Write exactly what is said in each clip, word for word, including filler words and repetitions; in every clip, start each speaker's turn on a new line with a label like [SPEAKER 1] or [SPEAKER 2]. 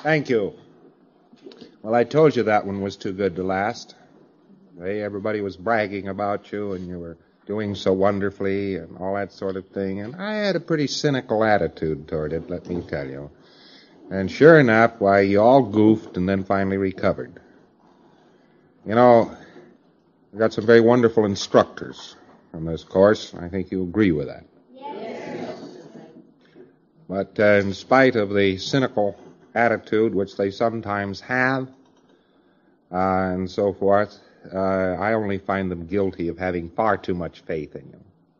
[SPEAKER 1] Thank you. Well, I told you that one was too good to last. Hey, everybody was bragging about you, and you were doing so wonderfully, and all that sort of thing. And I had a pretty cynical attitude toward it, let me tell you. And sure enough, why, you all goofed and then finally recovered. You know, we got some very wonderful instructors from this course. I think you agree with that.
[SPEAKER 2] Yes.
[SPEAKER 1] But uh, in spite of the cynical attitude which they sometimes have, uh, and so forth, uh, I only find them guilty of having far too much faith in you.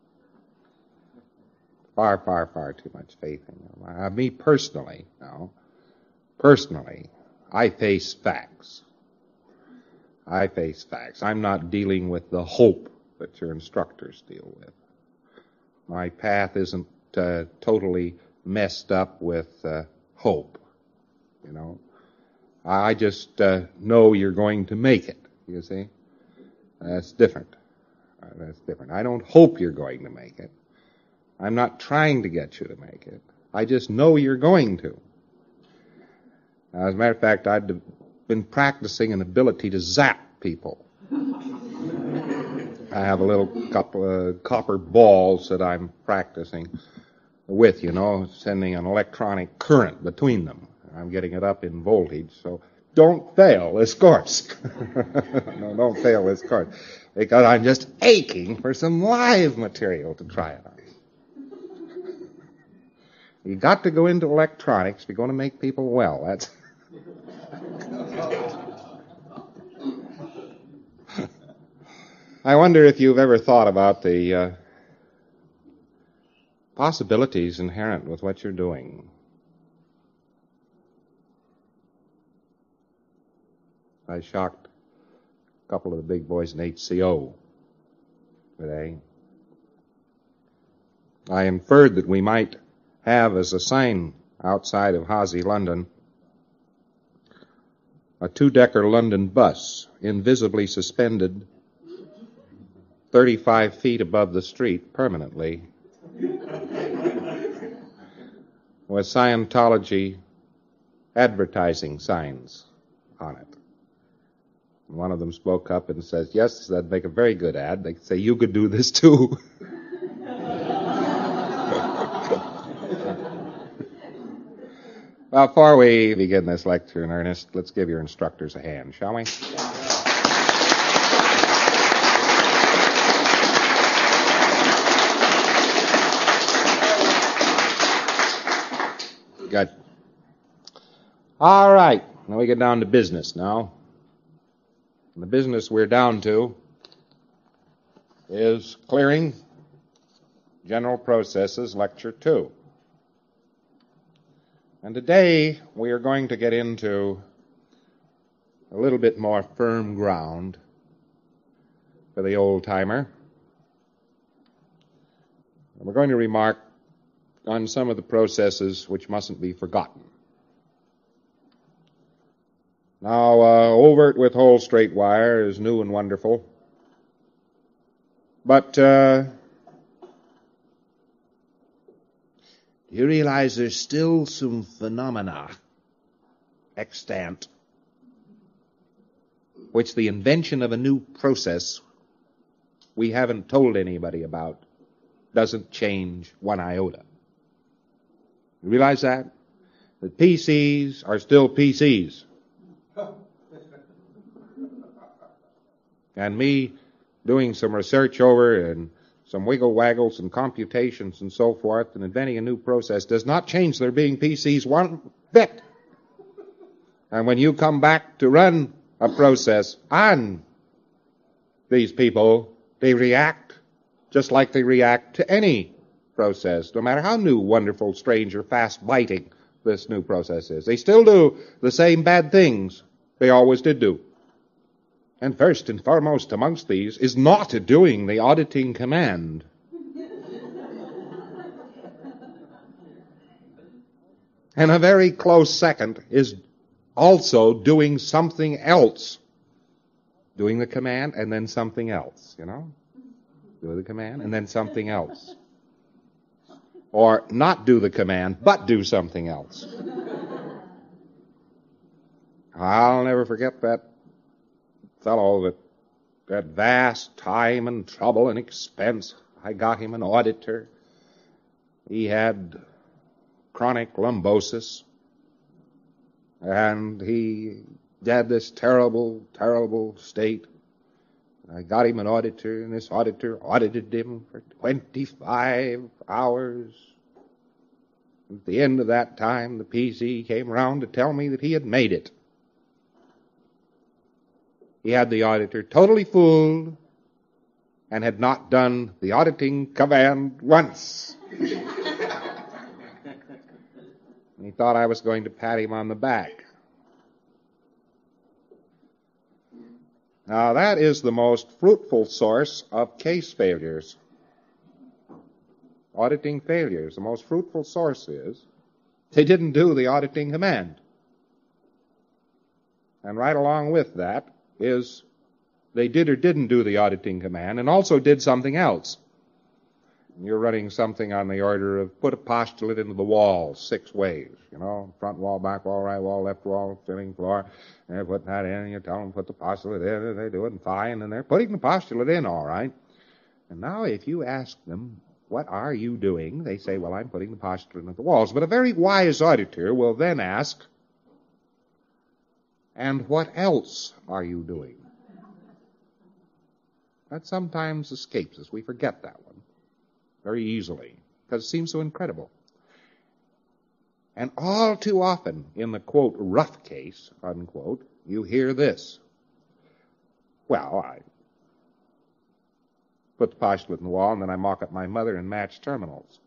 [SPEAKER 1] Far, far, far too much faith in you. Uh, me personally, now, personally, I face facts. I face facts. I'm not dealing with the hope that your instructors deal with. My path isn't uh, totally messed up with uh, hope, you know. I just uh, know you're going to make it, you see. That's different. Uh, that's different. I don't hope you're going to make it. I'm not trying to get you to make it. I just know you're going to. As a matter of fact, I've been practicing an ability to zap people. I have a little couple of copper balls that I'm practicing with, you know, sending an electronic current between them. I'm getting it up in voltage, so don't fail this course. No, don't fail this course. Because I'm just aching for some live material to try it on. You got to go into electronics if you're going to make people well. That's... I wonder if you've ever thought about the uh, possibilities inherent with what you're doing. I shocked a couple of the big boys in H C O today. I inferred that we might have as a sign outside of Hosey, London, a two-decker London bus invisibly suspended thirty-five feet above the street permanently with Scientology advertising signs on it. One of them spoke up and says, yes, that'd make a very good ad. They could say, you could do this too. Well, before we begin this lecture in earnest, let's give your instructors a hand, shall we? Good. All right. Now we get down to business now. And the business we're down to is Clearing General Processes, Lecture two. And today we are going to get into a little bit more firm ground for the old-timer. And we're going to remark on some of the processes which mustn't be forgotten. Now, uh, overt with whole straight wire is new and wonderful. But uh, do you realize there's still some phenomena extant which the invention of a new process we haven't told anybody about doesn't change one iota? You realize that? The P Cs are still P Cs. And me doing some research over and some wiggle waggles and computations and so forth and inventing a new process does not change their being P Cs one bit. And when you come back to run a process on these people, they react just like they react to any process, no matter how new, wonderful, strange, or fast-biting this new process is. They still do the same bad things they always did do. And first and foremost amongst these is not doing the auditing command. And a very close second is also doing something else. Doing the command and then something else, you know? Do the command and then something else. Or not do the command, but do something else. I'll never forget that fellow, that, that vast time and trouble and expense. I got him an auditor. He had chronic lumbosis, and he had this terrible, terrible state. I got him an auditor, and this auditor audited him for twenty-five hours. At the end of that time, the P C came around to tell me that he had made it. He had the auditor totally fooled and had not done the auditing command once. He thought I was going to pat him on the back. Now, that is the most fruitful source of case failures. Auditing failures. The most fruitful source is they didn't do the auditing command. And right along with that is they did or didn't do the auditing command and also did something else. You're running something on the order of put a postulate into the wall six ways, you know, front wall, back wall, right wall, left wall, ceiling, floor. And they're putting that in, and you tell them put the postulate in, and they do it, and fine, and they're putting the postulate in all right. And now if you ask them, what are you doing? They say, well, I'm putting the postulate into the walls. But a very wise auditor will then ask, and what else are you doing? That sometimes escapes us. We forget that one very easily because it seems so incredible. And all too often in the, quote, rough case, unquote, you hear this. Well, I put the postulate in the wall and then I mock up my mother and match terminals.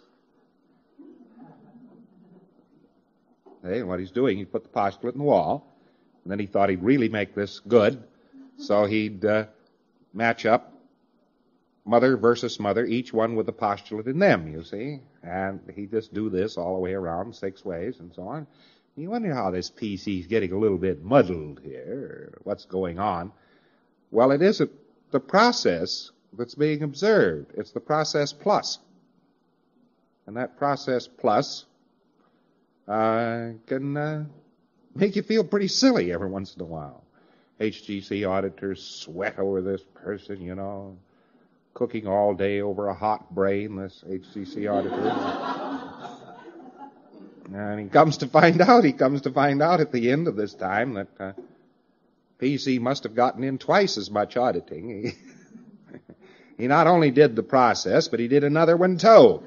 [SPEAKER 1] Hey, what he's doing, he put the postulate in the wall, and then he thought he'd really make this good, so he'd uh, match up mother versus mother, each one with a postulate in them, you see. And he'd just do this all the way around, six ways, and so on. You wonder how this P C's getting a little bit muddled here, or what's going on. Well, it isn't the process that's being observed. It's the process plus. And that process plus uh, can uh, make you feel pretty silly every once in a while. H G C auditors sweat over this person, you know, cooking all day over a hot brain, this H G C auditor. And he comes to find out, he comes to find out at the end of this time that uh, P C must have gotten in twice as much auditing. He, he not only did the process, but he did another one too.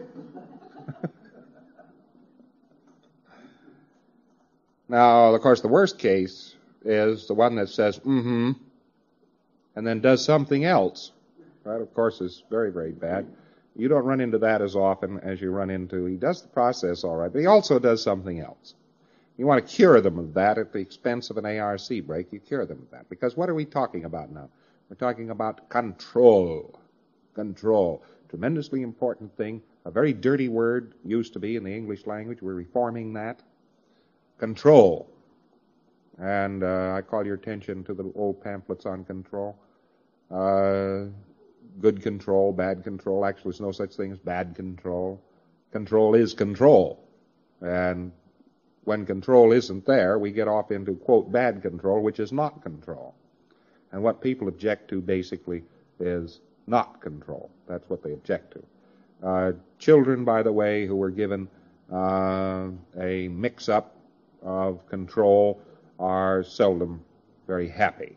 [SPEAKER 1] Now, of course, the worst case is the one that says, mm-hmm, and then does something else. That, of course, is very, very bad. You don't run into that as often as you run into, he does the process all right, but he also does something else. You want to cure them of that at the expense of an A R C break. You cure them of that. Because what are we talking about now? We're talking about control. Control. Tremendously important thing. A very dirty word used to be in the English language. We're reforming that. Control. And uh, I call your attention to the old pamphlets on control. Uh, good control, bad control. Actually, there's no such thing as bad control. Control is control. And when control isn't there, we get off into, quote, bad control, which is not control. And what people object to, basically, is not control. That's what they object to. Uh, children, by the way, who were given uh, a mix-up of control are seldom very happy.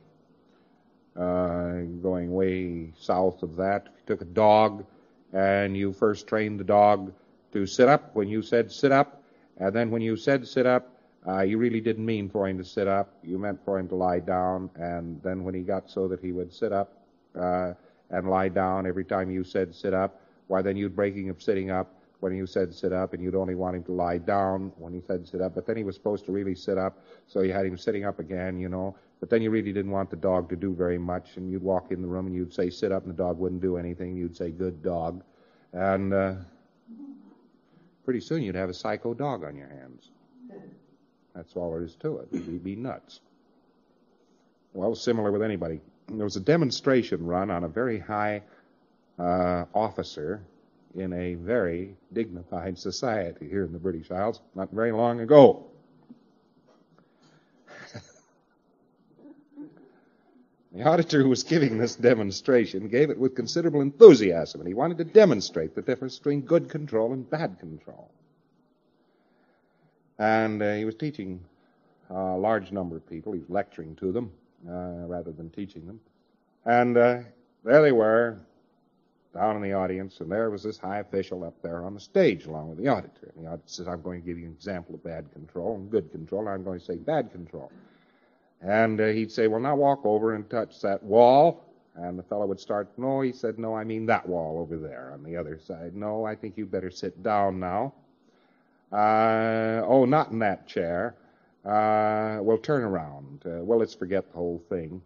[SPEAKER 1] Uh, going way south of that, if you took a dog and you first trained the dog to sit up when you said sit up, and then when you said sit up, uh, you really didn't mean for him to sit up. You meant for him to lie down, and then when he got so that he would sit up uh, and lie down every time you said sit up, why then you'd break him of sitting up when you said sit up, and you'd only want him to lie down when he said sit up, but then he was supposed to really sit up, so you had him sitting up again, you know, but then you really didn't want the dog to do very much, and you'd walk in the room and you'd say sit up, and the dog wouldn't do anything. You'd say good dog, and uh, pretty soon you'd have a psycho dog on your hands. That's all there is to it. You'd be nuts. Well, similar with anybody. There was a demonstration run on a very high uh, officer in a very dignified society here in the British Isles not very long ago. The auditor who was giving this demonstration gave it with considerable enthusiasm, and he wanted to demonstrate the difference between good control and bad control. And uh, he was teaching a large number of people. He was lecturing to them uh, rather than teaching them. And uh, there they were, down in the audience, and there was this high official up there on the stage along with the auditor. And the auditor says, I'm going to give you an example of bad control and good control. I'm going to say bad control. And uh, he'd say, well, now walk over and touch that wall. And the fellow would start, no, he said, no, I mean that wall over there on the other side. No, I think you better sit down now. Uh, oh, not in that chair. Uh, well, turn around. Uh, well, let's forget the whole thing.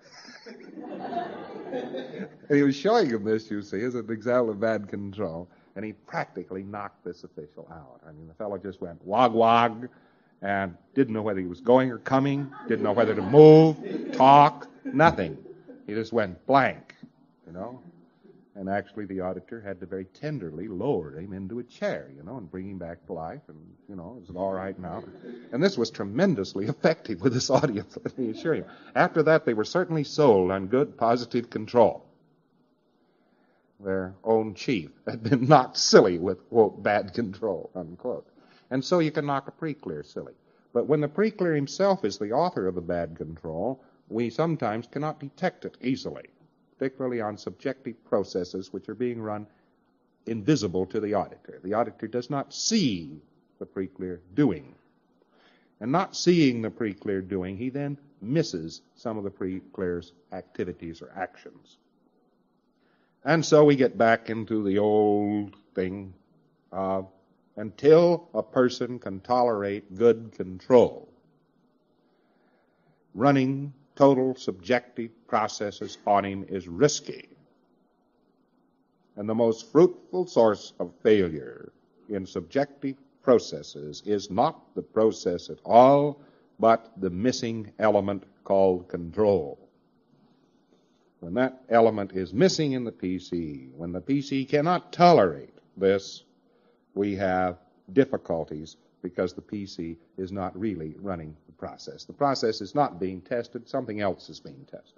[SPEAKER 1] And he was showing him this, you see, as an example of bad control. And he practically knocked this official out. I mean, the fellow just went wog wog and didn't know whether he was going or coming, didn't know whether to move, talk, nothing. He just went blank, you know. And actually the auditor had to very tenderly lower him into a chair, you know, and bring him back to life. And, you know, is it all right now? And this was tremendously effective with this audience, let me assure you. After that, they were certainly sold on good, positive control. Their own chief had been knocked silly with, quote, bad control, unquote. And so you can knock a pre-clear silly. But when the pre-clear himself is the author of the bad control, we sometimes cannot detect it easily, particularly on subjective processes which are being run invisible to the auditor. The auditor does not see the pre-clear doing. And not seeing the pre-clear doing, he then misses some of the pre-clear's activities or actions. And so we get back into the old thing of until a person can tolerate good control, running total subjective processes on him is risky. And the most fruitful source of failure in subjective processes is not the process at all, but the missing element called control. When that element is missing in the P C, when the P C cannot tolerate this, we have difficulties because the P C is not really running the process. The process is not being tested. Something else is being tested.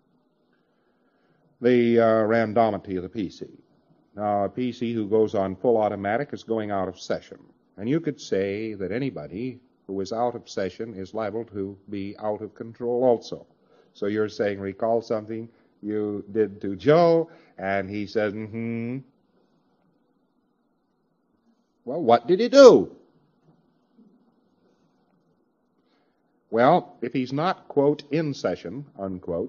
[SPEAKER 1] The uh, randomity of the P C. Now, a P C who goes on full automatic is going out of session. And you could say that anybody who is out of session is liable to be out of control also. So you're saying, recall something you did to Joe, and he says, mm-hmm. Well, what did he do? Well, if he's not, quote, in session, unquote,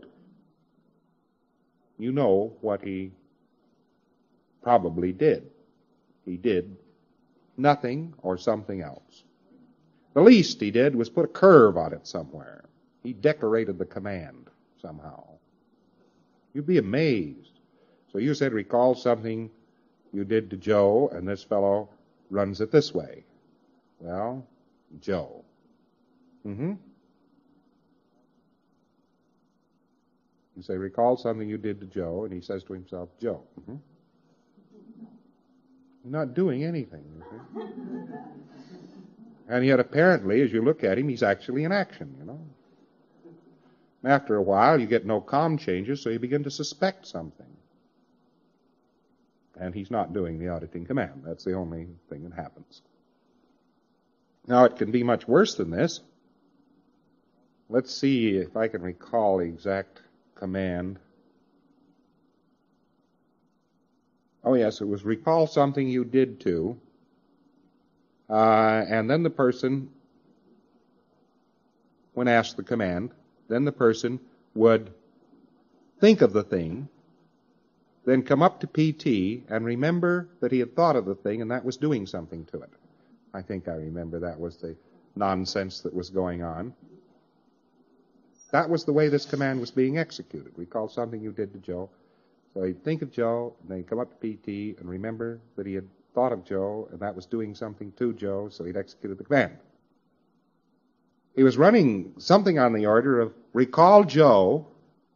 [SPEAKER 1] you know what he probably did. He did nothing or something else. The least he did was put a curve on it somewhere. He decorated the command somehow. You'd be amazed. So you said, recall something you did to Joe, and this fellow runs it this way. Well, Joe. Mm-hmm. You say, recall something you did to Joe, and he says to himself, Joe. Mm-hmm. You're not doing anything, you see. And yet apparently, as you look at him, he's actually in action, you know. And after a while, you get no calm changes, so you begin to suspect something. And he's not doing the auditing command. That's the only thing that happens. Now, it can be much worse than this. Let's see if I can recall the exact command. Oh, yes, it was recall something you did to. Uh, and then the person, when asked the command, then the person would think of the thing, then come up to P T and remember that he had thought of the thing and that was doing something to it. I think I remember that was the nonsense that was going on. That was the way this command was being executed. Recall something you did to Joe. So he'd think of Joe, and then he'd come up to P T and remember that he had thought of Joe, and that was doing something to Joe, so he'd executed the command. He was running something on the order of, recall Joe.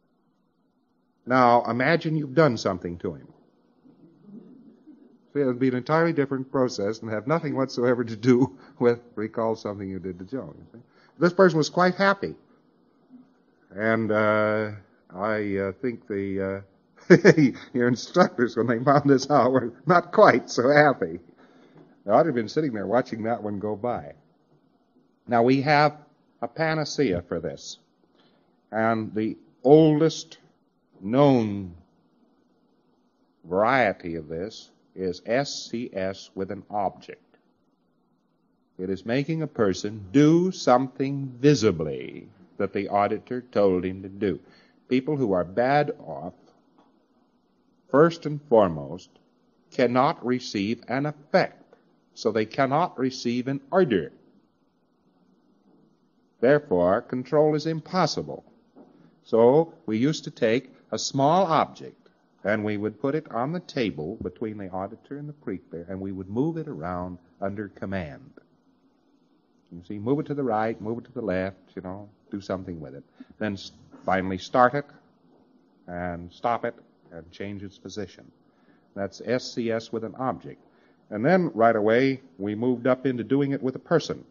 [SPEAKER 1] Now, imagine you've done something to him. See, it would be an entirely different process and have nothing whatsoever to do with recall something you did to Joe. You see? This person was quite happy. And uh, I uh, think the uh, your instructors, when they found this out, were not quite so happy. They ought to have been sitting there watching that one go by. Now, we have a panacea for this. And the oldest known variety of this is S C S with an object. It is making a person do something visibly that the auditor told him to do. People who are bad off, first and foremost, cannot receive an effect, so they cannot receive an order. Therefore, control is impossible. So we used to take a small object, and we would put it on the table between the auditor and the pre-clear, and we would move it around under command. You see, move it to the right, move it to the left, you know, do something with it. Then finally start it, and stop it, and change its position. That's S C S with an object. And then, right away, we moved up into doing it with a person.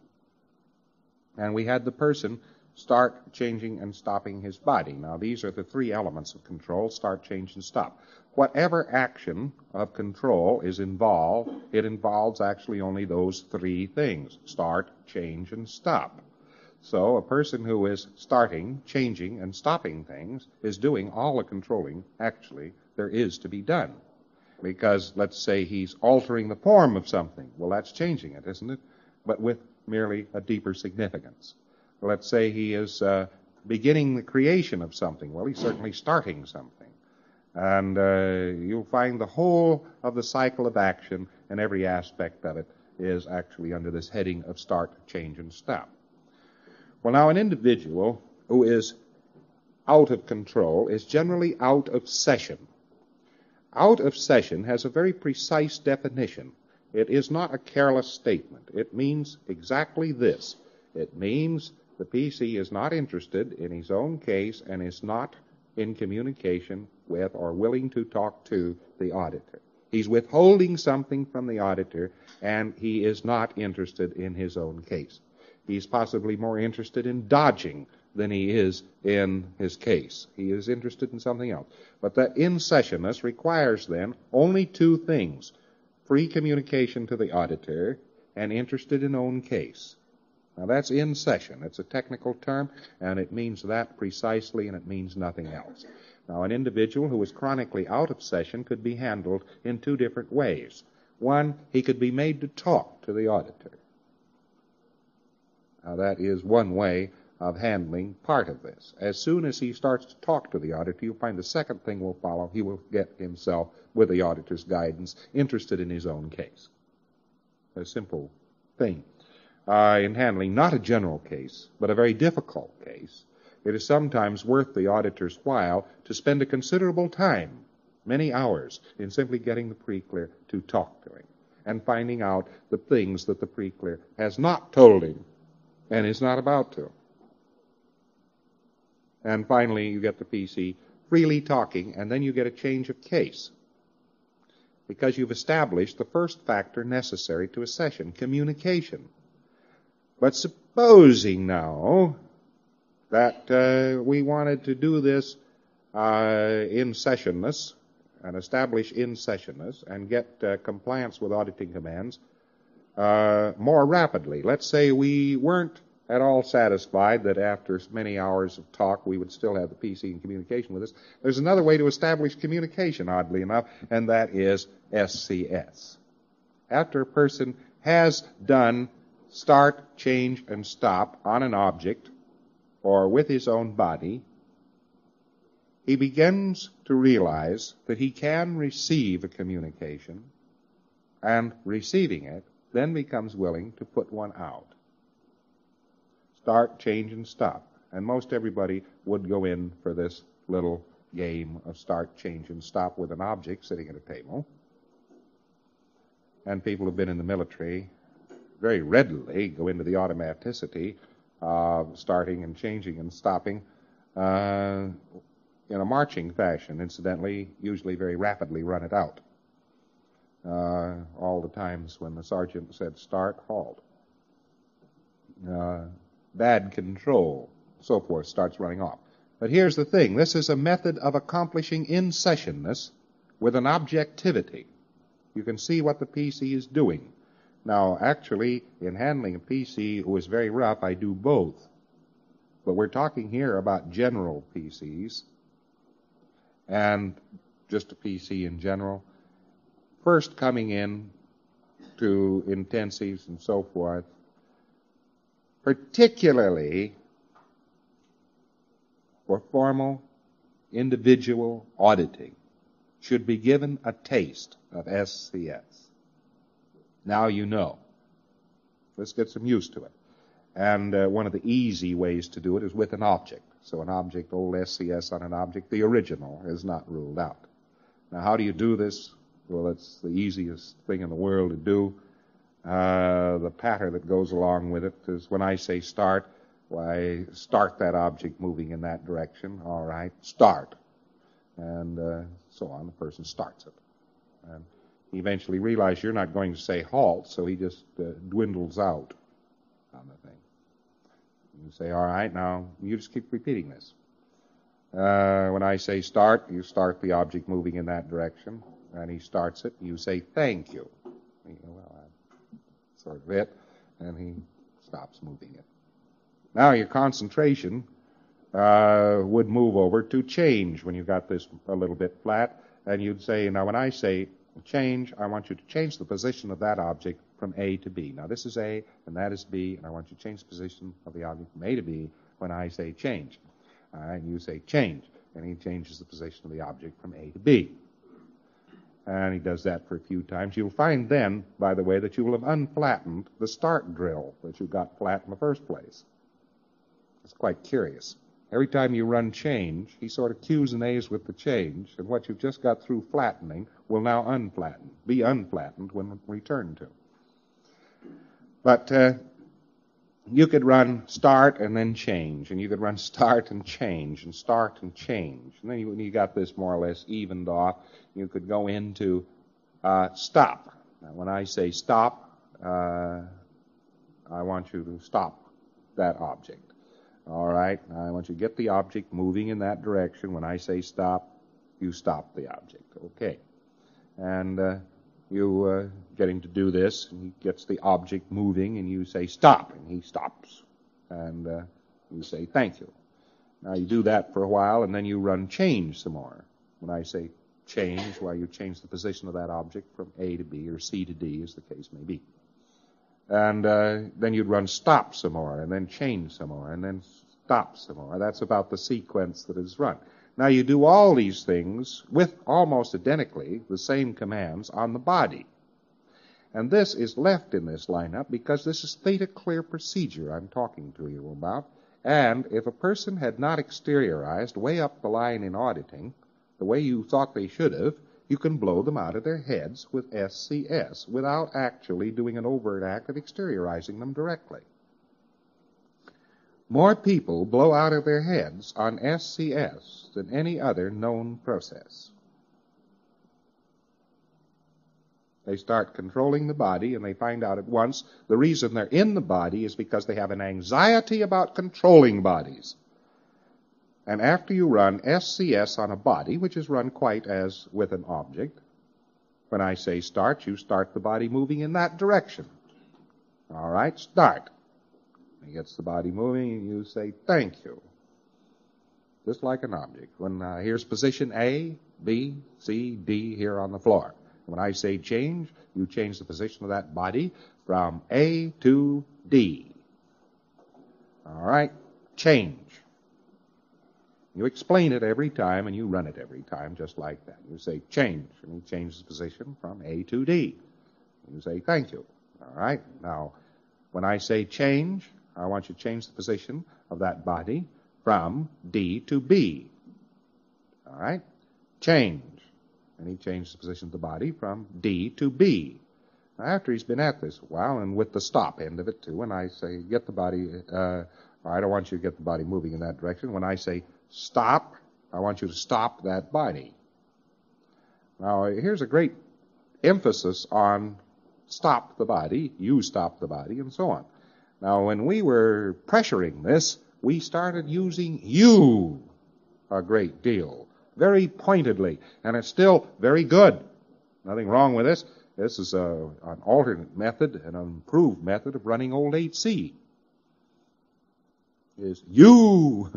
[SPEAKER 1] And we had the person start, changing, and stopping his body. Now, these are the three elements of control: start, change, and stop. Whatever action of control is involved, it involves actually only those three things: start, change, and stop. So a person who is starting, changing, and stopping things is doing all the controlling, actually, there is to be done. Because, let's say, he's altering the form of something. Well, that's changing it, isn't it? But with merely a deeper significance. Let's say he is uh, beginning the creation of something. Well, he's certainly starting something. And uh, you'll find the whole of the cycle of action and every aspect of it is actually under this heading of start, change, and stop. Well, now, an individual who is out of control is generally out of session. Out of session has a very precise definition. It is not a careless statement. It means exactly this. It means the P C is not interested in his own case and is not in communication with or willing to talk to the auditor. He's withholding something from the auditor, and he is not interested in his own case. He's possibly more interested in dodging than he is in his case. He is interested in something else. But that in-sessionness requires then only two things: free communication to the auditor and interested in own case. Now, that's in session. It's a technical term, and it means that precisely, and it means nothing else. Now, an individual who is chronically out of session could be handled in two different ways. One, he could be made to talk to the auditor. Now, that is one way of handling part of this. As soon as he starts to talk to the auditor, you'll find the second thing will follow. He will get himself, with the auditor's guidance, interested in his own case. A simple thing. Uh, in handling not a general case, but a very difficult case, it is sometimes worth the auditor's while to spend a considerable time, many hours, in simply getting the pre-clear to talk to him and finding out the things that the pre-clear has not told him and is not about to. And finally, you get the P C freely talking, and then you get a change of case, because you've established the first factor necessary to a session, communication. But supposing now that uh, we wanted to do this uh, in sessionness and establish in sessionness and get uh, compliance with auditing commands uh, more rapidly. Let's say we weren't at all satisfied that after many hours of talk we would still have the P C in communication with us. There's another way to establish communication, oddly enough, and that is S C S. After a person has done start, change, and stop on an object or with his own body, he begins to realize that he can receive a communication, and receiving it then becomes willing to put one out. Start, change, and stop. And most everybody would go in for this little game of start, change, and stop with an object sitting at a table. And people who've been in the military very readily go into the automaticity of starting and changing and stopping uh, in a marching fashion. Incidentally, usually very rapidly run it out. Uh, all the times when the sergeant said start, halt. Uh, bad control, so forth, starts running off. But here's the thing. This is a method of accomplishing in-sessionness with an objectivity. You can see what the P C is doing. Now, actually, in handling a P C who is very rough, I do both. But we're talking here about general P Cs and just a P C in general. First coming in to intensives and so forth, particularly for formal individual auditing, should be given a taste of S C S. Now you know. Let's get some use to it. And uh, one of the easy ways to do it is with an object. So an object, old S C S on an object, the original is not ruled out. Now how do you do this? Well, it's the easiest thing in the world to do. Uh, the pattern that goes along with it is when I say start, why start that object moving in that direction. All right, start. And uh, so on, the person starts it. And he eventually realizes you're not going to say halt, so he just uh, dwindles out on the thing. You say, all right, now you just keep repeating this. Uh, when I say start, you start the object moving in that direction, and he starts it. You say thank you. you know, well, I sort of it, and he stops moving it. Now your concentration uh, would move over to change when you got this a little bit flat, and you'd say, now when I say change, I want you to change the position of that object from A to B. Now this is A, and that is B, and I want you to change the position of the object from A to B when I say change. All right, and you say change, and he changes the position of the object from A to B. And he does that for a few times. You'll find then, by the way, that you will have unflattened the start drill that you got flat in the first place. It's quite curious. Every time you run change, he sort of Q's and A's with the change, and what you've just got through flattening will now unflatten, be unflattened when returned to. But uh, you could run start and then change, and you could run start and change, and start and change. And then you, when you got this more or less evened off, you could go into uh, stop. Now, when I say stop, uh, I want you to stop that object. All right, now I want you to get the object moving in that direction. When I say stop, you stop the object. Okay. And uh, you uh, get him to do this, and he gets the object moving, and you say stop, and he stops. And uh, you say thank you. Now you do that for a while, and then you run change some more. When I say change, well, you change the position of that object from A to B or C to D, as the case may be. And uh, then you'd run stop some more, and then change some more, and then stop some more. That's about the sequence that is run. Now you do all these things with almost identically the same commands on the body. And this is left in this lineup because this is theta clear procedure I'm talking to you about. And if a person had not exteriorized way up the line in auditing the way you thought they should have, you can blow them out of their heads with S C S without actually doing an overt act of exteriorizing them directly. More people blow out of their heads on S C S than any other known process. They start controlling the body, and they find out at once the reason they're in the body is because they have an anxiety about controlling bodies. And after you run S C S on a body, which is run quite as with an object, when I say start, you start the body moving in that direction. All right, start. He gets the body moving, and you say thank you. Just like an object. When uh, here's position A, B, C, D here on the floor. When I say change, you change the position of that body from A to D. All right, change. You explain it every time, and you run it every time just like that. You say change, and he changes the position from A to D. You say thank you. All right, now when I say change, I want you to change the position of that body from D to B. All right, change. And he changed the position of the body from D to B. Now, after he's been at this a while, and with the stop end of it too, when I say get the body, uh, all right, I want you to get the body moving in that direction. When I say stop, I want you to stop that body. Now, here's a great emphasis on stop the body, you stop the body, and so on. Now, when we were pressuring this, we started using you a great deal, very pointedly, and it's still very good. Nothing wrong with this. This is a, an alternate method, an improved method of running old eight C. Is you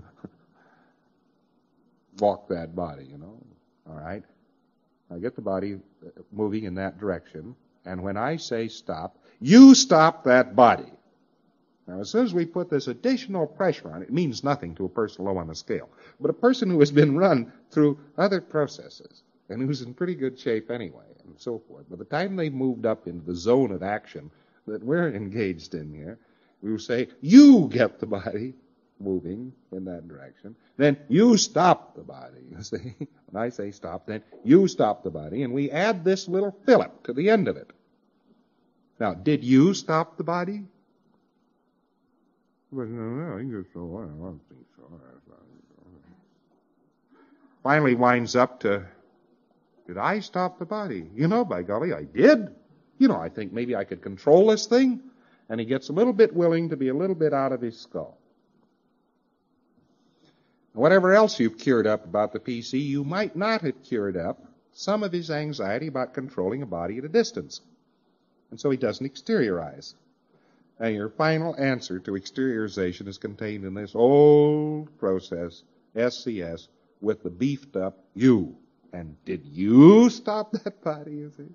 [SPEAKER 1] walk that body, you know. All right? I get the body moving in that direction, and when I say stop, you stop that body. Now, as soon as we put this additional pressure on it, it means nothing to a person low on the scale. But a person who has been run through other processes and who's in pretty good shape anyway, and so forth, by the time they've moved up into the zone of action that we're engaged in here, we will say, you get the body moving in that direction. Then you stop the body, you see. When I say stop, then you stop the body, and we add this little fillip to the end of it. Now, did you stop the body? But no, no, I guess so. I don't think so. Finally winds up to, did I stop the body? You know, by golly, I did. You know, I think maybe I could control this thing. And he gets a little bit willing to be a little bit out of his skull. Whatever else you've cured up about the P C, you might not have cured up some of his anxiety about controlling a body at a distance. And so he doesn't exteriorize. And your final answer to exteriorization is contained in this old process, S C S, with the beefed up you. And did you stop that body, you see?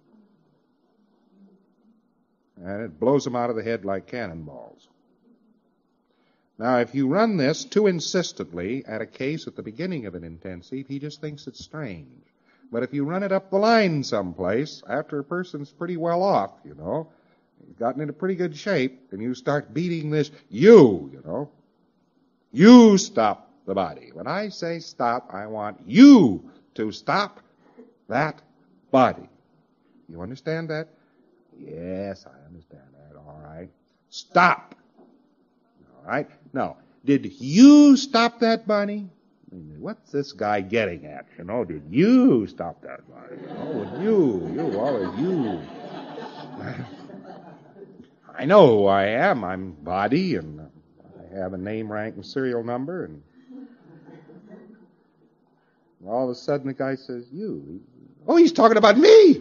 [SPEAKER 1] And it blows them out of the head like cannonballs. Now, if you run this too insistently at a case at the beginning of an intensive, he just thinks it's strange. But if you run it up the line someplace, after a person's pretty well off, you know, he's gotten into pretty good shape, and you start beating this, you, you know, you stop the body. When I say stop, I want you to stop that body. You understand that? Yes, I understand that. All right. Stop. All right. Now, did you stop that body? What's this guy getting at? You know, did you stop that body? Oh, you, you, all of you. I know who I am. I'm body, and I have a name, rank, and serial number, and all of a sudden the guy says, you. Oh, he's talking about me.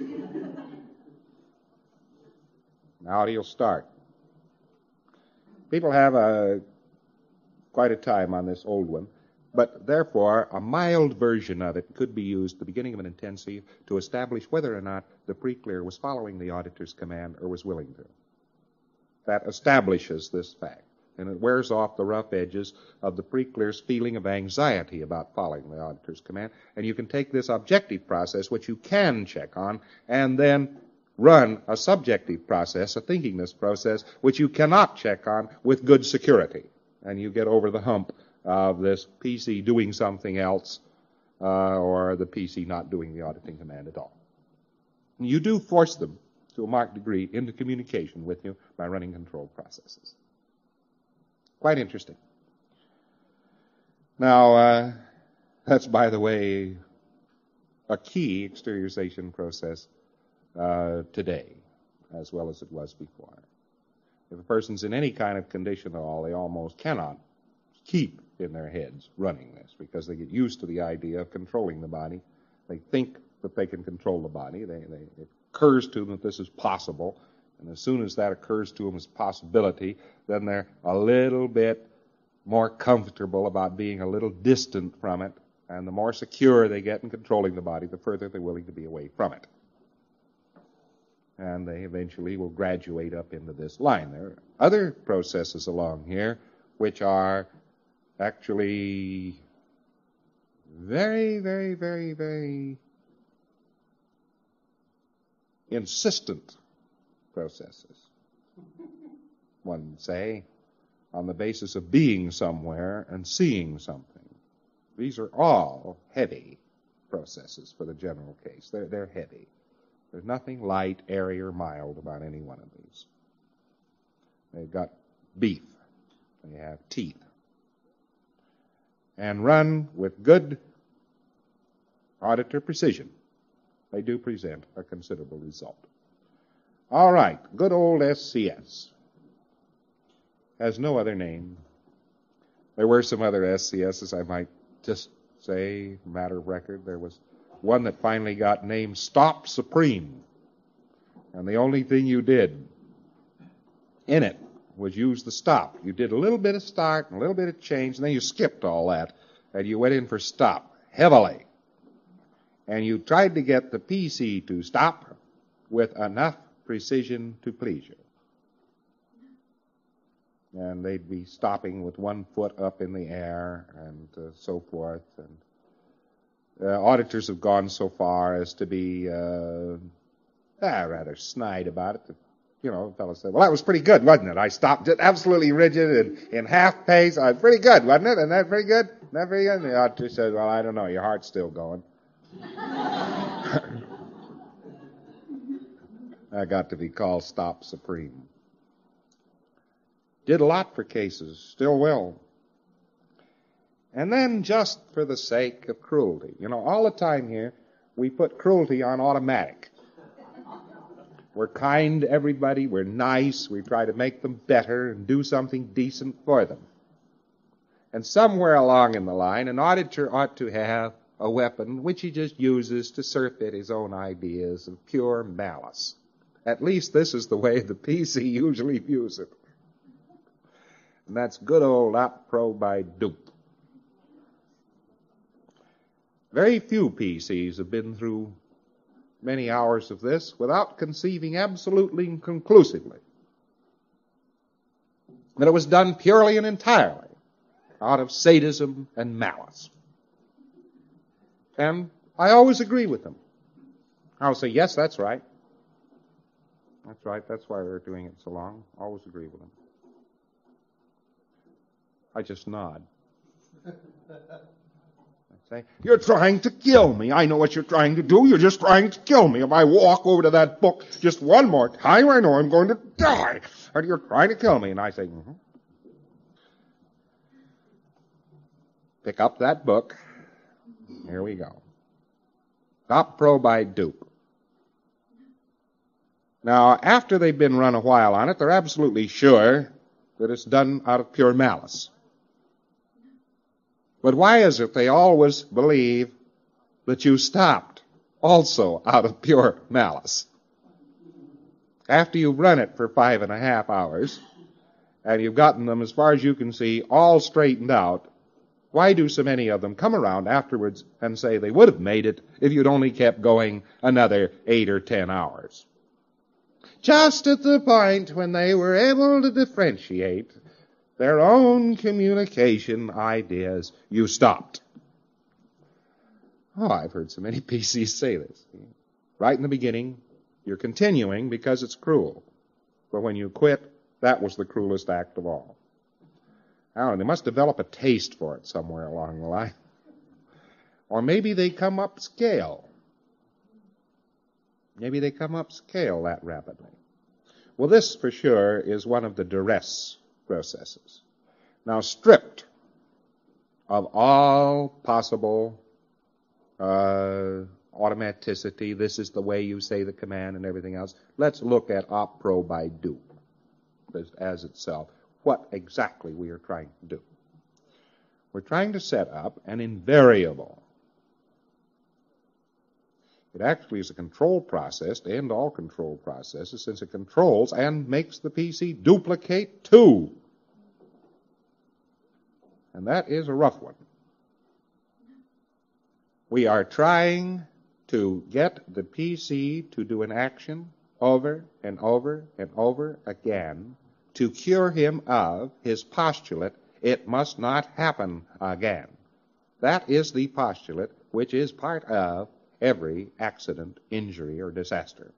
[SPEAKER 1] Now he'll start. People have a quite a time on this old one, but therefore a mild version of it could be used at the beginning of an intensive to establish whether or not the pre-clear was following the auditor's command or was willing to. That establishes this fact, and it wears off the rough edges of the pre-clear's feeling of anxiety about following the auditor's command, and you can take this objective process, which you can check on, and then run a subjective process, a thinkingness process, which you cannot check on with good security. And you get over the hump of this P C doing something else uh, or the P C not doing the auditing command at all. And you do force them to a marked degree into communication with you by running control processes. Quite interesting. Now, uh, that's, by the way, a key exteriorization process Uh, today, as well as it was before. If a person's in any kind of condition at all, they almost cannot keep in their heads running this because they get used to the idea of controlling the body. They think that they can control the body. They, they, it occurs to them that this is possible, and as soon as that occurs to them as possibility, then they're a little bit more comfortable about being a little distant from it, and the more secure they get in controlling the body, the further they're willing to be away from it. And they eventually will graduate up into this line. There are other processes along here which are actually very, very, very, very insistent processes. One would say, on the basis of being somewhere and seeing something. These are all heavy processes for the general case. They're, they're heavy. There's nothing light, airy, or mild about any one of these. They've got beef. They have teeth. And run with good auditor precision. They do present a considerable result. All right, good old S C S. Has no other name. There were some other S C Ss I might just say, matter of record, there was one that finally got named Stop Supreme. And the only thing you did in it was use the stop. You did a little bit of start and a little bit of change, and then you skipped all that, and you went in for stop heavily. And you tried to get the P C to stop with enough precision to please you. And they'd be stopping with one foot up in the air and uh, so forth. And uh, auditors have gone so far as to be uh, ah, rather snide about it. You know, the fellow said, well, that was pretty good, wasn't it? I stopped it absolutely rigid and in half pace. Uh, pretty good, wasn't it? Isn't that pretty good? Isn't that pretty good? And the auditor said, well, I don't know. Your heart's still going. I got to be called Stop Supreme. Did a lot for cases, still will. And then just for the sake of cruelty. You know, all the time here, we put cruelty on automatic. We're kind to everybody, we're nice, we try to make them better and do something decent for them. And somewhere along in the line, an auditor ought to have a weapon which he just uses to surfeit his own ideas of pure malice. At least this is the way the P C usually views it. And that's good old op pro by dupe. Very few P Cs have been through many hours of this without conceiving absolutely and conclusively that it was done purely and entirely out of sadism and malice. And I always agree with them. I'll say, yes, that's right. That's right, that's why we're doing it so long. Always agree with them. I just nod. I say, you're trying to kill me. I know what you're trying to do. You're just trying to kill me. If I walk over to that book just one more time, I know I'm going to die. And you're trying to kill me. And I say, mm-hmm. Pick up that book. Here we go. Op pro by dupe. Now, after they've been run a while on it, they're absolutely sure that it's done out of pure malice. But why is it they always believe that you stopped also out of pure malice? After you've run it for five and a half hours, and you've gotten them, as far as you can see, all straightened out, why do so many of them come around afterwards and say they would have made it if you'd only kept going another eight or ten hours? Just at the point when they were able to differentiate their own communication ideas, you stopped. Oh, I've heard so many P Cs say this. Right in the beginning, you're continuing because it's cruel. But when you quit, that was the cruelest act of all. Now, they must develop a taste for it somewhere along the line. Or maybe they come up scale. Maybe they come up scale that rapidly. Well, this for sure is one of the duress processes. Now, stripped of all possible uh, automaticity, this is the way you say the command and everything else, let's look at op pro by dupe as, as itself, what exactly we are trying to do. We're trying to set up an invariable. It actually is a control process to end all control processes, since it controls and makes the P C duplicate too. And that is a rough one. We are trying to get the P C to do an action over and over and over again to cure him of his postulate, it must not happen again. That is the postulate which is part of every accident, injury, or disaster.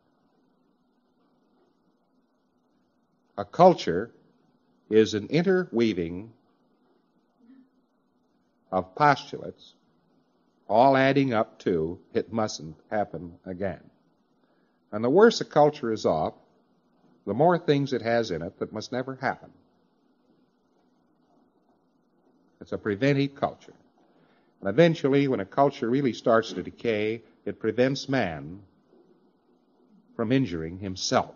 [SPEAKER 1] A culture is an interweaving of postulates, all adding up to it mustn't happen again. And the worse a culture is off, the more things it has in it that must never happen. It's a preventive culture. And eventually, when a culture really starts to decay, it prevents man from injuring himself.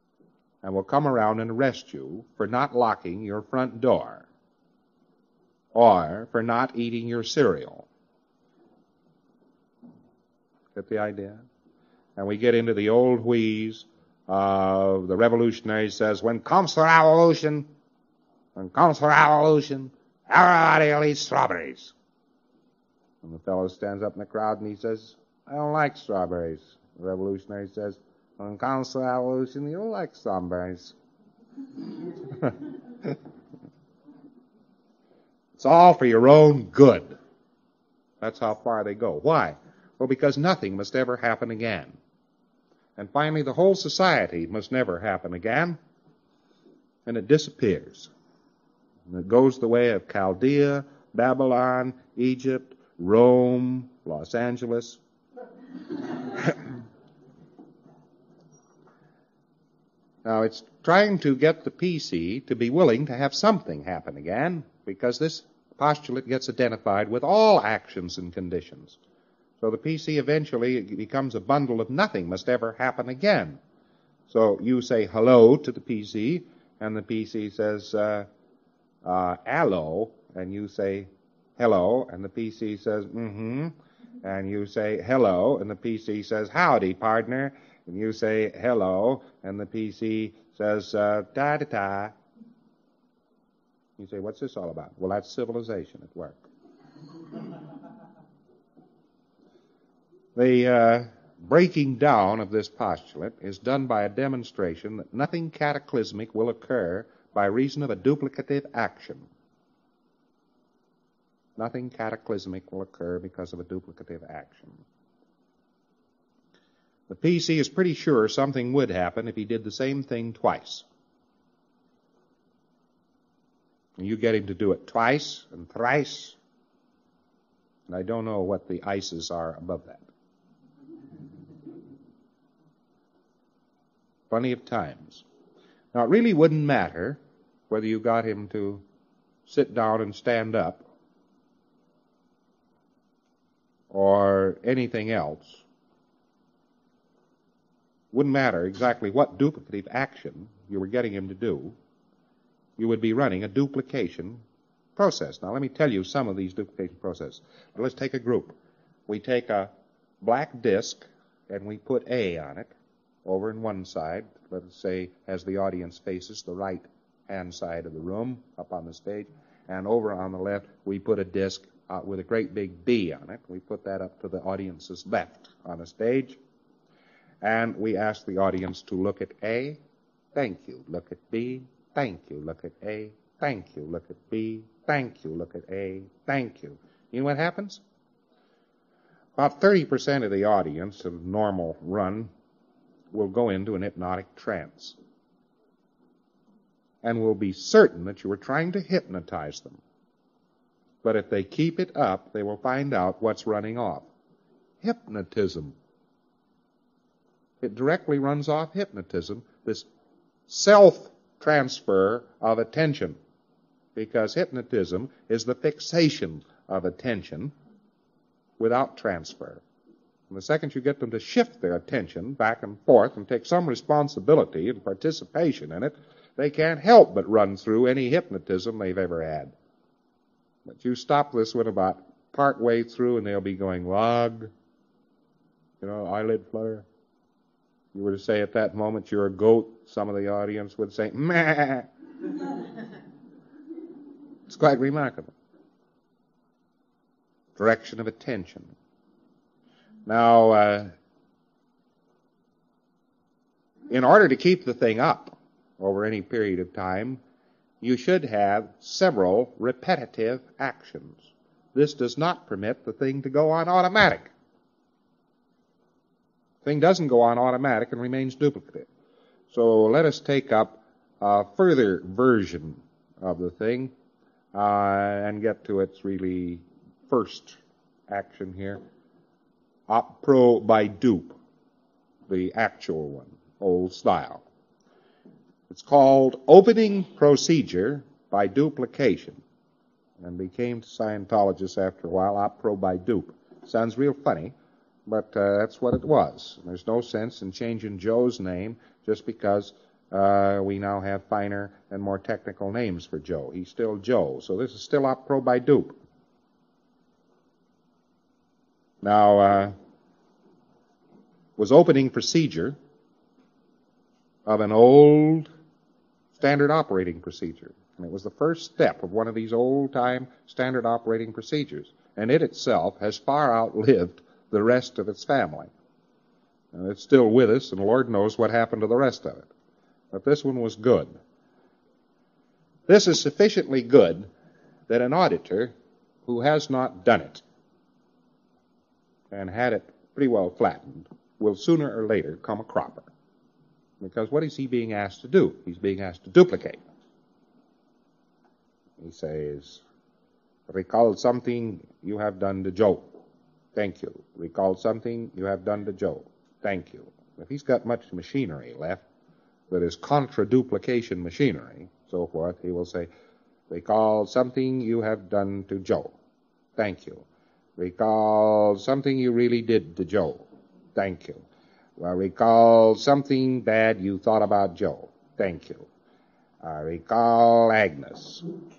[SPEAKER 1] And will come around and arrest you for not locking your front door or for not eating your cereal. Get the idea? And we get into the old wheeze of the revolutionary says, when comes the revolution, when comes the revolution, everybody will eat strawberries. And the fellow stands up in the crowd and he says, I don't like strawberries. The revolutionary says, when comes the revolution, you don't like strawberries. It's all for your own good. That's how far they go. Why? Well, because nothing must ever happen again. And finally, the whole society must never happen again. And it disappears. And it goes the way of Chaldea, Babylon, Egypt, Rome, Los Angeles. Now, it's trying to get the P C to be willing to have something happen again, because this postulate gets identified with all actions and conditions. So the P C eventually becomes a bundle of nothing must ever happen again. So you say hello to the P C, and the P C says, uh, uh, hello, and you say hello, and the P C says, mm-hmm, and you say hello, and the P C says, howdy, partner, and you say hello, and the P C says, uh, da-da-da. You say, what's this all about? Well, that's civilization at work. The uh, breaking down of this postulate is done by a demonstration that nothing cataclysmic will occur by reason of a duplicative action. Nothing cataclysmic will occur because of a duplicative action. The P C is pretty sure something would happen if he did the same thing twice. And you get him to do it twice and thrice, and I don't know what the ices are above that. Plenty of times. Now, it really wouldn't matter whether you got him to sit down and stand up or anything else. Wouldn't matter exactly what duplicative action you were getting him to do. You would be running a duplication process. Now, let me tell you some of these duplication processes. Now, let's take a group. We take a black disc and we put A on it over in one side. Let us say as the audience faces the right-hand side of the room up on the stage. And over on the left, we put a disc uh, with a great big B on it. We put that up to the audience's left on the stage. And we ask the audience to look at A, thank you. Look at B, thank you. Look at A, thank you. Look at B, thank you. Look at A, thank you. You know what happens? About thirty percent of the audience in a normal run will go into an hypnotic trance and will be certain that you were trying to hypnotize them. But if they keep it up, they will find out what's running off. Hypnotism. It directly runs off hypnotism, this self-transfer of attention, because hypnotism is the fixation of attention without transfer. And the second you get them to shift their attention back and forth and take some responsibility and participation in it, they can't help but run through any hypnotism they've ever had. But you stop this one about part way through and they'll be going, log, you know, eyelid flutter. You were to say at that moment you're a goat, some of the audience would say, meh. It's quite remarkable. Direction of attention. Now, uh, in order to keep the thing up over any period of time, you should have several repetitive actions. This does not permit the thing to go on automatic. The thing doesn't go on automatic and remains duplicative. So let us take up a further version of the thing uh, and get to its really first action here. Op pro by dupe, the actual one, old style. It's called opening procedure by duplication, and became to Scientologists after a while, op pro by dupe. Sounds real funny, but uh, that's what it was. There's no sense in changing Joe's name just because Uh, we now have finer and more technical names for Joe. He's still Joe. So this is still op pro by dupe. Now, uh, was opening procedure of an old standard operating procedure. And it was the first step of one of these old-time standard operating procedures. And it itself has far outlived the rest of its family. And it's still with us, and Lord knows what happened to the rest of it. But this one was good. This is sufficiently good that an auditor who has not done it and had it pretty well flattened will sooner or later come a cropper. Because what is he being asked to do? He's being asked to duplicate. He says, recall something you have done to Joe. Thank you. Recall something you have done to Joe. Thank you. If he's got much machinery left that is contra-duplication machinery, so forth, he will say, recall something you have done to Joe. Thank you. Recall something you really did to Joe. Thank you. Well, recall something bad you thought about Joe. Thank you. I recall Agnes.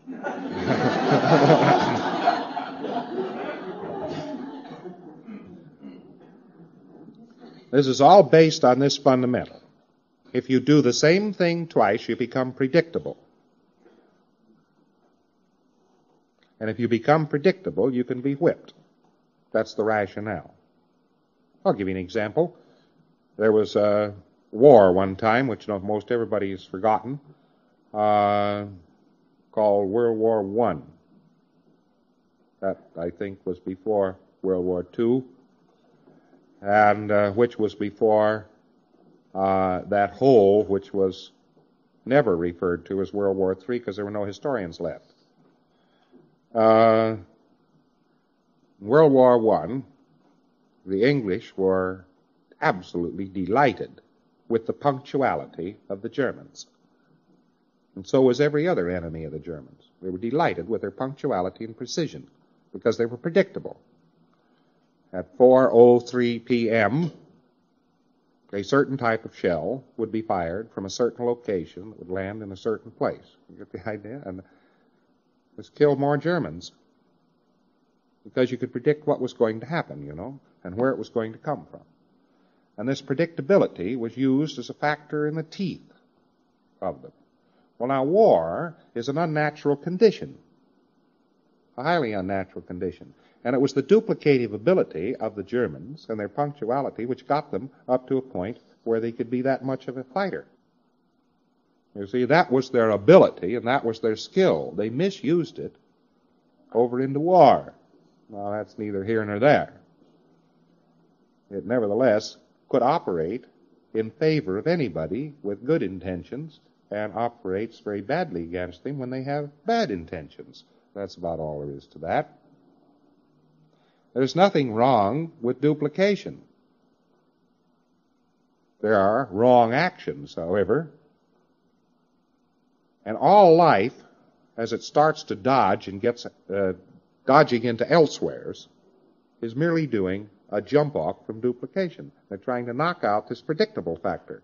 [SPEAKER 1] This is all based on this fundamental. If you do the same thing twice, you become predictable. And if you become predictable, you can be whipped. That's the rationale. I'll give you an example. There was a war one time, which most everybody has forgotten, uh, called World War One. That, I think, was before World War Two, and uh, which was before uh, that hole, which was never referred to as World War Three because there were no historians left. Uh, World War One, the English were absolutely delighted with the punctuality of the Germans. And so was every other enemy of the Germans. They were delighted with their punctuality and precision because they were predictable. At four oh three p.m., a certain type of shell would be fired from a certain location that would land in a certain place. You get the idea? And this killed more Germans because you could predict what was going to happen, you know, and where it was going to come from. And this predictability was used as a factor in the teeth of them. Well, now, war is an unnatural condition, a highly unnatural condition. And it was the duplicative ability of the Germans and their punctuality which got them up to a point where they could be that much of a fighter. You see, that was their ability and that was their skill. They misused it over into war. Well, that's neither here nor there. It nevertheless could operate in favor of anybody with good intentions and operates very badly against them when they have bad intentions. That's about all there is to that. There's nothing wrong with duplication. There are wrong actions, however. And all life, as it starts to dodge and gets uh, dodging into elsewheres, is merely doing a jump off from duplication. They're trying to knock out this predictable factor.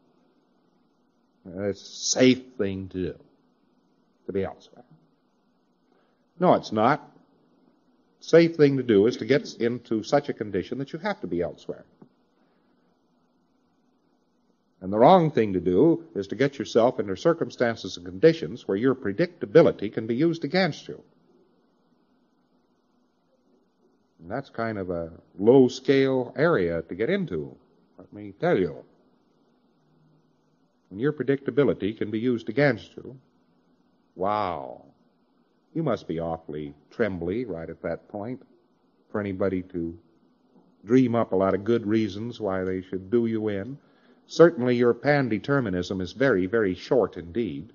[SPEAKER 1] And it's a safe thing to do, to be elsewhere. No, it's not. Safe thing to do is to get into such a condition that you have to be elsewhere. And the wrong thing to do is to get yourself into circumstances and conditions where your predictability can be used against you. And that's kind of a low-scale area to get into, let me tell you. When your predictability can be used against you, wow, you must be awfully trembly right at that point for anybody to dream up a lot of good reasons why they should do you in. Certainly your pan-determinism is very, very short indeed.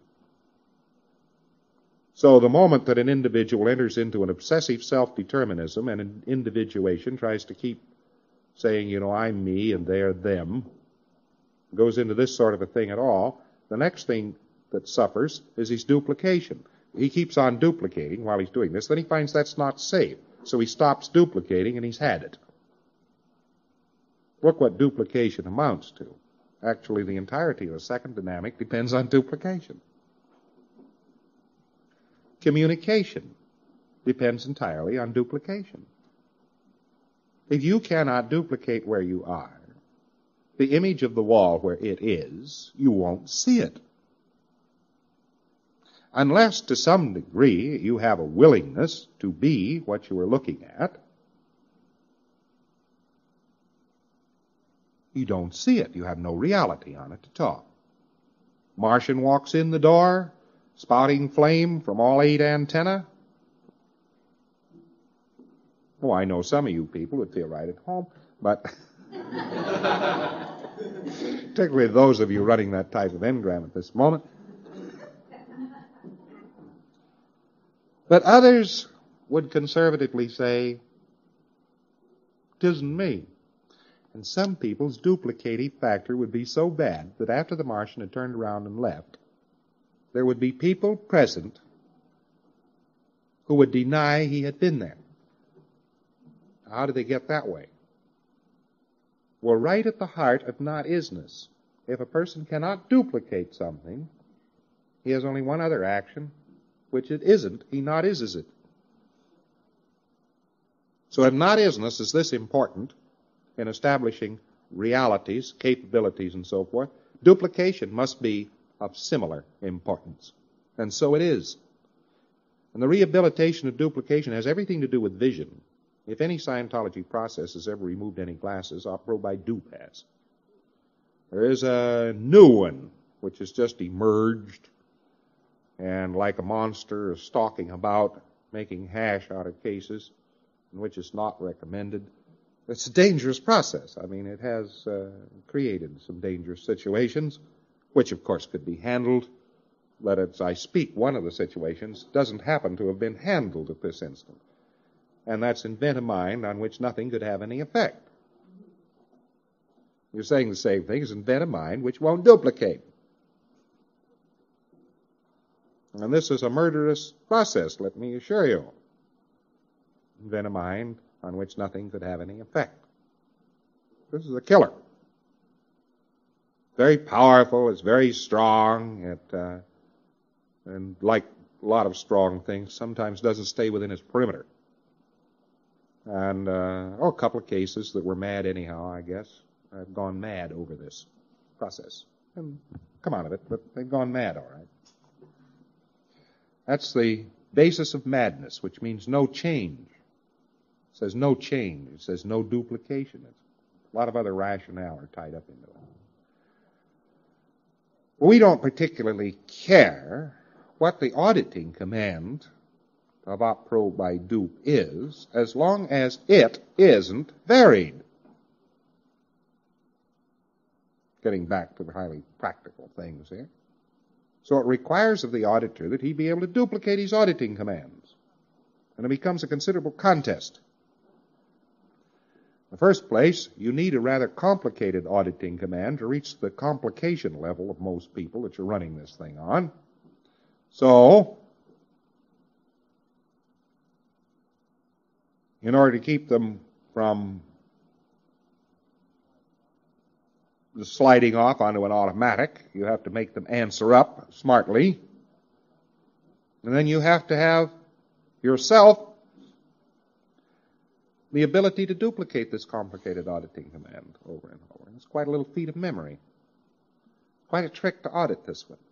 [SPEAKER 1] So the moment that an individual enters into an obsessive self-determinism and an individuation tries to keep saying, you know, I'm me and they're them, goes into this sort of a thing at all, the next thing that suffers is his duplication. He keeps on duplicating while he's doing this. Then he finds that's not safe. So he stops duplicating and he's had it. Look what duplication amounts to. Actually, the entirety of the second dynamic depends on duplication. Communication depends entirely on duplication. If you cannot duplicate where you are, the image of the wall where it is, you won't see it. Unless to some degree you have a willingness to be what you are looking at, you don't see it. You have no reality on it at all. Martian walks in the door, spouting flame from all eight antennae. Oh, I know some of you people would feel right at home, but particularly those of you running that type of engram at this moment. But others would conservatively say, "'Tisn't me." And some people's duplicative factor would be so bad that after the Martian had turned around and left, there would be people present who would deny he had been there. How did they get that way? Well, right at the heart of not-isness. If a person cannot duplicate something, he has only one other action, which it isn't. He not-ises it. So if not-isness is this important in establishing realities, capabilities, and so forth, duplication must be of similar importance. And so it is. And the rehabilitation of duplication has everything to do with vision. If any Scientology process has ever removed any glasses, Opera by Dupe has. There is a new one which has just emerged and like a monster is stalking about, making hash out of cases, in which it's not recommended. It's a dangerous process. I mean, it has uh, created some dangerous situations, which of course could be handled. But as I speak, one of the situations doesn't happen to have been handled at this instant. And that's invent a mind on which nothing could have any effect. You're saying the same thing as invent a mind which won't duplicate. And this is a murderous process, let me assure you. Invent a mind on which nothing could have any effect. This is a killer. Very powerful, it's very strong, it, uh, and like a lot of strong things, sometimes doesn't stay within its perimeter. And, uh, oh, a couple of cases that were mad anyhow, I guess, have gone mad over this process. And come out of it, but they've gone mad, all right. That's the basis of madness, which means no change. It says no change. It says no duplication. It's, a lot of other rationale are tied up into it. We don't particularly care what the auditing command of op probe by dupe is, as long as it isn't varied. Getting back to the highly practical things here. So it requires of the auditor that he be able to duplicate his auditing commands. And it becomes a considerable contest. In the first place, you need a rather complicated auditing command to reach the complication level of most people that you're running this thing on. So, in order to keep them from sliding off onto an automatic, you have to make them answer up smartly. And then you have to have yourself the ability to duplicate this complicated auditing command over and over. It's quite a little feat of memory. Quite a trick to audit this one.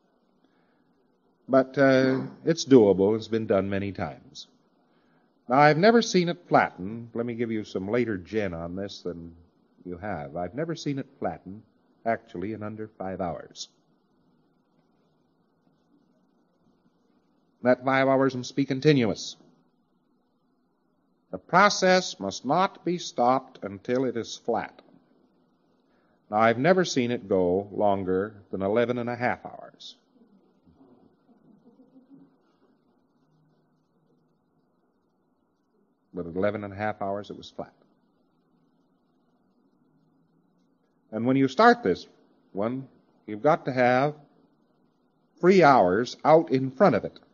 [SPEAKER 1] But uh, it's doable. It's been done many times. Now, I've never seen it flatten. Let me give you some later gen on this than you have. I've never seen it flatten, actually, in under five hours. That five hours must be continuous. The process must not be stopped until it is flat. Now, I've never seen it go longer than eleven and a half hours. But at eleven and a half hours, it was flat. And when you start this one, you've got to have three hours out in front of it,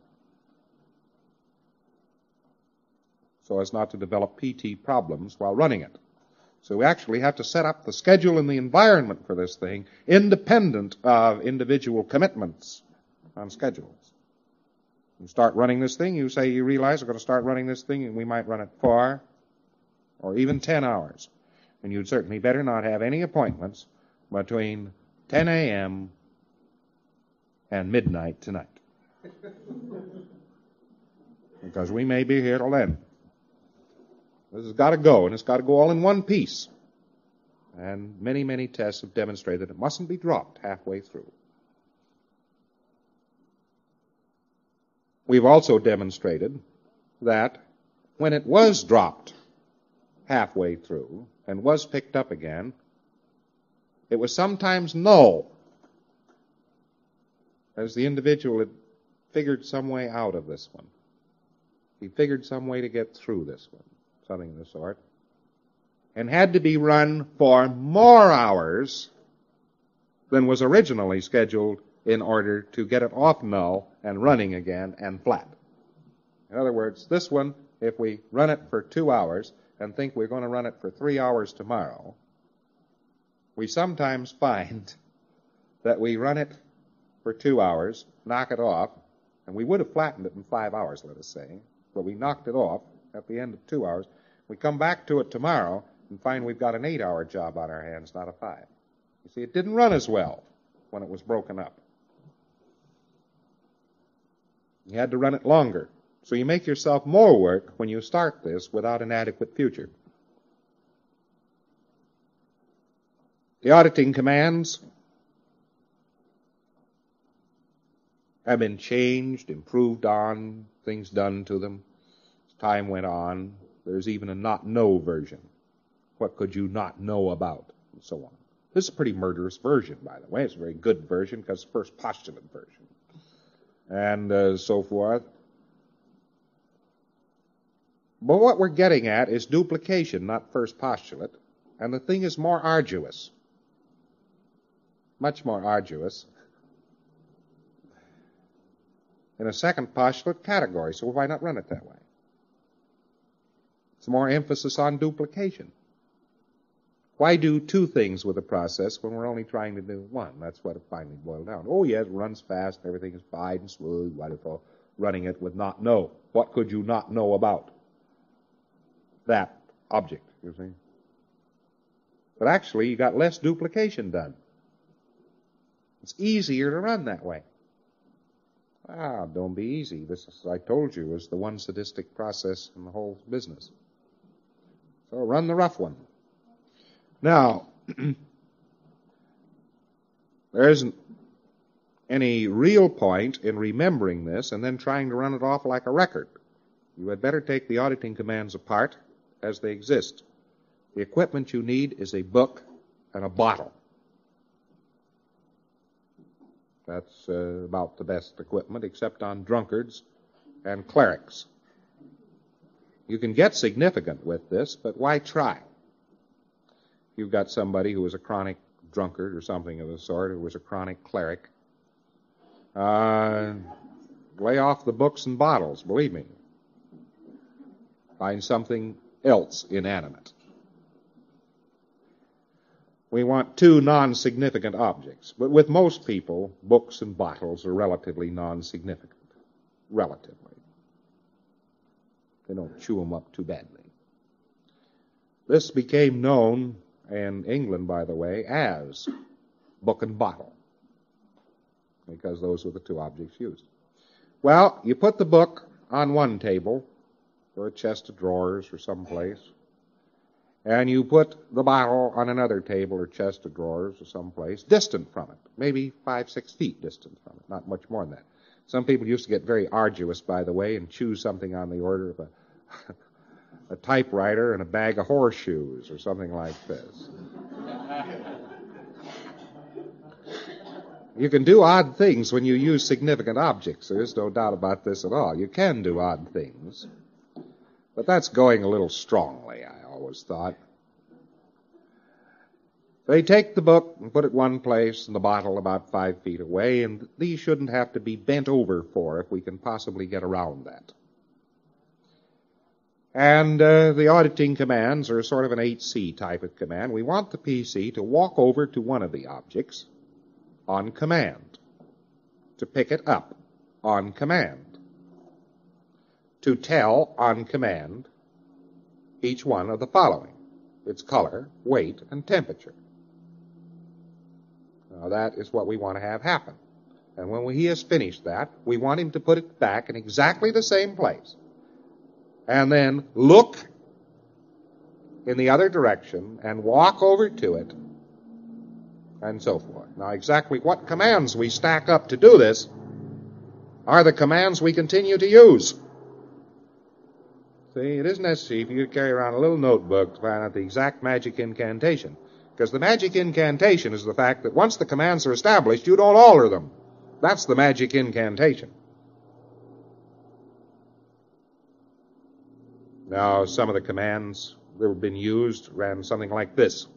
[SPEAKER 1] so as not to develop P T problems while running it. So we actually have to set up the schedule and the environment for this thing independent of individual commitments on schedules. You start running this thing, you say you realize we're going to start running this thing and we might run it four or even ten hours. And you'd certainly better not have any appointments between ten a.m. and midnight tonight. Because we may be here till then. This has got to go, and it's got to go all in one piece. And many, many tests have demonstrated it mustn't be dropped halfway through. We've also demonstrated that when it was dropped halfway through and was picked up again, it was sometimes null, as the individual had figured some way out of this one. He figured some way to get through this one, something of the sort, and had to be run for more hours than was originally scheduled in order to get it off null and running again and flat. In other words, this one, if we run it for two hours and think we're going to run it for three hours tomorrow, we sometimes find that we run it for two hours, knock it off, and we would have flattened it in five hours, let us say, but we knocked it off at the end of two hours. We come back to it tomorrow and find we've got an eight-hour job on our hands, not a five. You see, it didn't run as well when it was broken up. You had to run it longer. So you make yourself more work when you start this without an adequate future. The auditing commands have been changed, improved on, things done to them. As time went on, there's even a not know version. What could you not know about? And so on. This is a pretty murderous version, by the way. It's a very good version because it's the first postulate version. And uh, so forth. But what we're getting at is duplication, not first postulate. And the thing is more arduous. Much more arduous. In a second postulate category, so why not run it that way? It's more emphasis on duplication. Why do two things with a process when we're only trying to do one? That's what it finally boiled down. Oh, yes, it runs fast, everything is fine and smooth, wonderful. Running it with not know. What could you not know about that object, you see? But actually, you got less duplication done. It's easier to run that way. Ah, don't be easy. This, as I told you, is the one sadistic process in the whole business. So run the rough one. Now, there isn't any real point in remembering this and then trying to run it off like a record. You had better take the auditing commands apart as they exist. The equipment you need is a book and a bottle. That's uh, about the best equipment, except on drunkards and clerics. You can get significant with this, but why try? You've got somebody who was a chronic drunkard or something of the sort, who was a chronic cleric. Uh, lay off the books and bottles, believe me. Find something else inanimate. We want two non-significant objects. But with most people, books and bottles are relatively non-significant. Relatively. They don't chew them up too badly. This became known in England, by the way, as book and bottle, because those were the two objects used. Well, you put the book on one table, or a chest of drawers or someplace, and you put the bottle on another table or chest of drawers or someplace, distant from it, maybe five, six feet distant from it, not much more than that. Some people used to get very arduous, by the way, and choose something on the order of a, a typewriter and a bag of horseshoes or something like this. You can do odd things when you use significant objects. There is no doubt about this at all. You can do odd things. But that's going a little strongly, I always thought. They take the book and put it one place and the bottle about five feet away, and these shouldn't have to be bent over for if we can possibly get around that. And uh, the auditing commands are sort of an eight C type of command. We want the P C to walk over to one of the objects on command, to pick it up on command, to tell on command each one of the following: its color, weight, and temperature. Now that is what we want to have happen. And when he has finished that, we want him to put it back in exactly the same place. And then look in the other direction and walk over to it, and so forth. Now, exactly what commands we stack up to do this are the commands we continue to use. See, it isn't necessary for you to carry around a little notebook to find out the exact magic incantation, because the magic incantation is the fact that once the commands are established, you don't alter them. That's the magic incantation. Now, some of the commands that have been used ran something like this.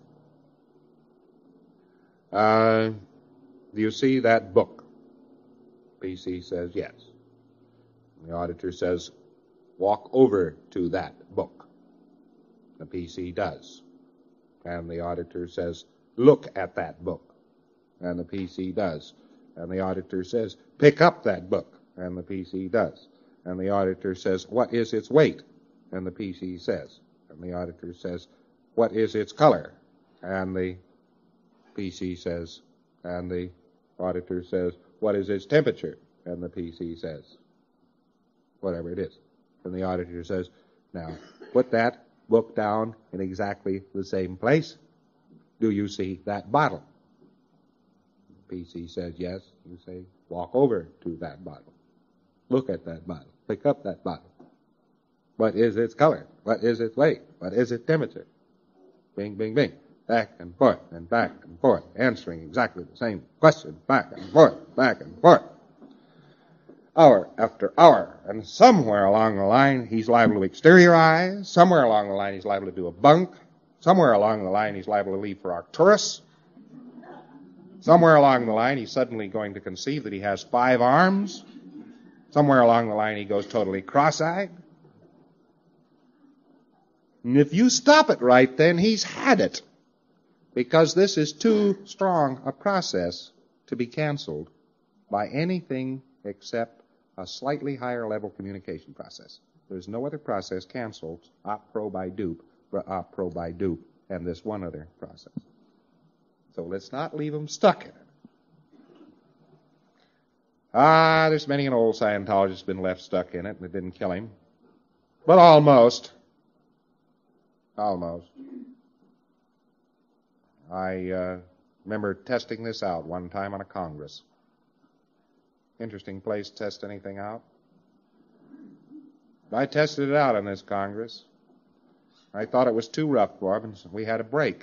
[SPEAKER 1] Uh, do you see that book? P C says yes. The auditor says, walk over to that book. The P C does. And the auditor says, look at that book. And the P C does. And the auditor says, pick up that book. And the P C does. And the auditor says, what is its weight? And the P C says. And the auditor says, what is its color? And the P C says. And the auditor says, what is its temperature? And the P C says, whatever it is. And the auditor says, now, put that book down in exactly the same place. Do you see that bottle? The P C says, yes. You say, walk over to that bottle. Look at that bottle. Pick up that bottle. What is its color? What is its weight? What is its temperature? Bing, bing, bing. Back and forth and back and forth, answering exactly the same question. Back and forth, back and forth. Hour after hour. And somewhere along the line, he's liable to exteriorize. Somewhere along the line, he's liable to do a bunk. Somewhere along the line, he's liable to leave for Arcturus. Somewhere along the line, he's suddenly going to conceive that he has five arms. Somewhere along the line, he goes totally cross-eyed. And if you stop it right, then he's had it. Because this is too strong a process to be canceled by anything except a slightly higher level communication process. There's no other process canceled op pro by dupe, op pro by dupe, and this one other process. So let's not leave them stuck in it. Ah, there's many an old Scientologist been left stuck in it, and it didn't kill him. But almost. Almost. I uh, remember testing this out one time on a Congress. Interesting place to test anything out. I tested it out on this Congress. I thought it was too rough for them, and we had a break.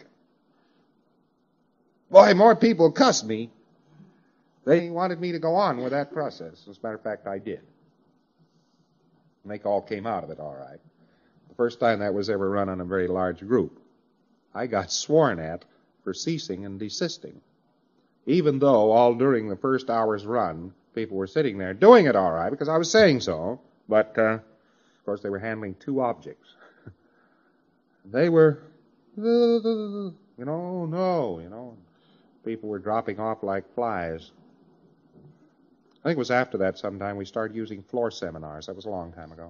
[SPEAKER 1] Boy, more people cussed me. They wanted me to go on with that process. As a matter of fact, I did. And they all came out of it all right. The first time that was ever run on a very large group. I got sworn at for ceasing and desisting. Even though all during the first hour's run, people were sitting there doing it all right because I was saying so. But, uh, of course, they were handling two objects. They were, you know, no, you know. People were dropping off like flies. I think it was after that sometime we started using floor seminars. That was a long time ago.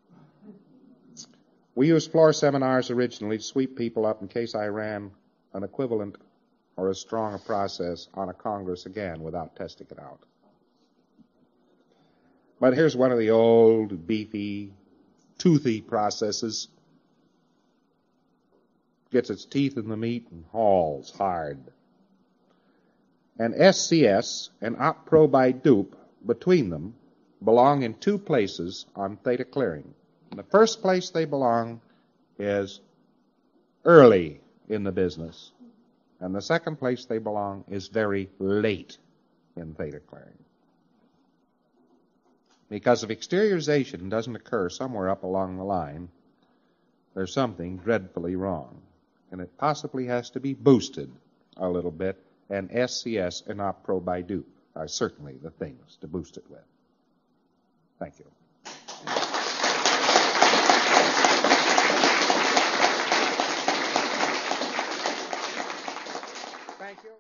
[SPEAKER 1] We used floor seminars originally to sweep people up in case I ran an equivalent or as strong a process on a Congress again without testing it out. But here's one of the old, beefy, toothy processes. Gets its teeth in the meat and hauls hard. And S C S and op pro by dupe between them belong in two places on theta clearing. In the first place they belong is early in the business. And the second place they belong is very late in theta clearing. Because if exteriorization doesn't occur somewhere up along the line, there's something dreadfully wrong. And it possibly has to be boosted a little bit, and S C S and op pro by dupe are certainly the things to boost it with. Thank you.